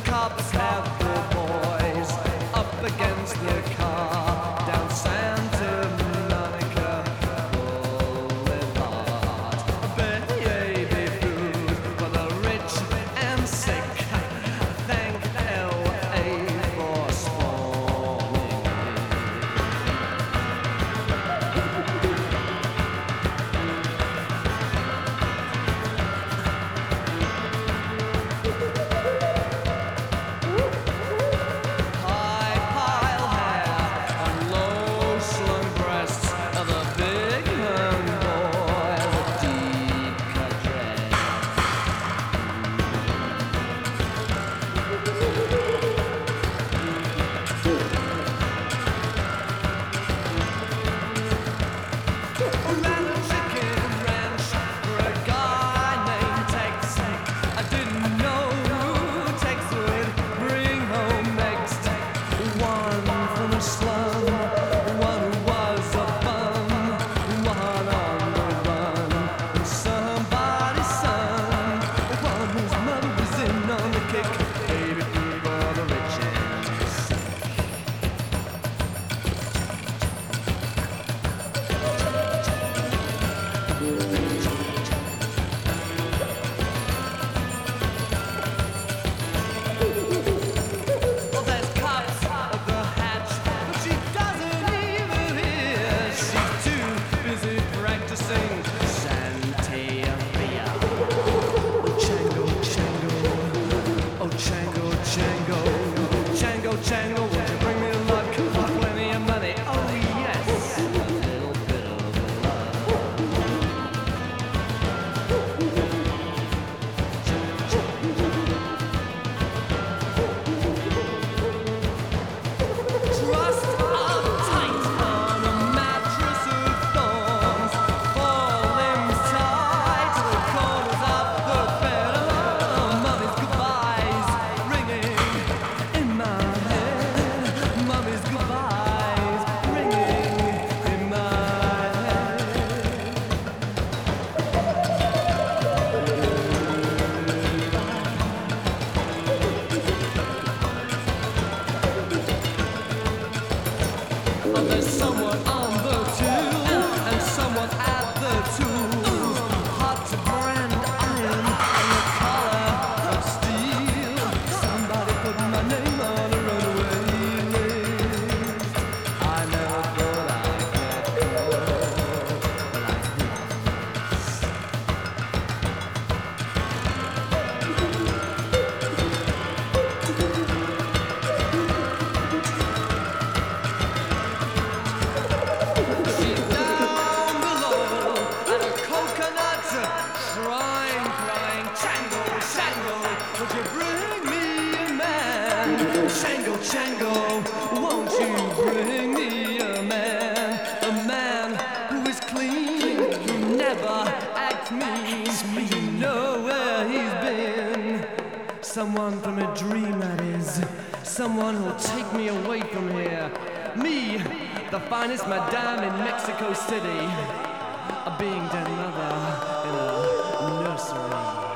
cops have the boys up against the car down Santa Monica Boulevard. Baby food for the rich and sick. Thank LA for spawning. High pile hair and low slung breasts of the big man boy with deep cut dress. Ran a chicken ranch for a guy named Tex. I didn't know who Tex would bring home next. One from a slum, one who was a bum, one on the run from somebody's son, one whose mother was in on the kick. Baby food for the rich and sick. Well, there's cops at the hatch, but she doesn't even hear. She's too busy practicing Santeria. Oh, Chango, Chango, oh, Chango, Chango, Chango, Chango, won't you bring me luck? Plenty of money, oh yes, a little bit of love. Trust uptight on a mattress of thorns. Four limbs tied to the corners of the bed. Oh, mommy's goodbyes ringing in my head. Mommy's goodbyes ringing in my head. Oh, there's someone on the till and someone at the tools. Hot to brand iron and the collar of steel. Somebody put my name on a runaway list. I never thought I'd get caught, but I did. She's down below at a coconut shrine, crying, Chango, Chango, would you bring me a man? Chango, Chango, won't you bring me a man who is clean, who never acts mean. You know where he's been. Someone from a dream, that is. Someone who'll take me away from here. Me, the finest madame in Mexico City, a being dead mother in a nursery.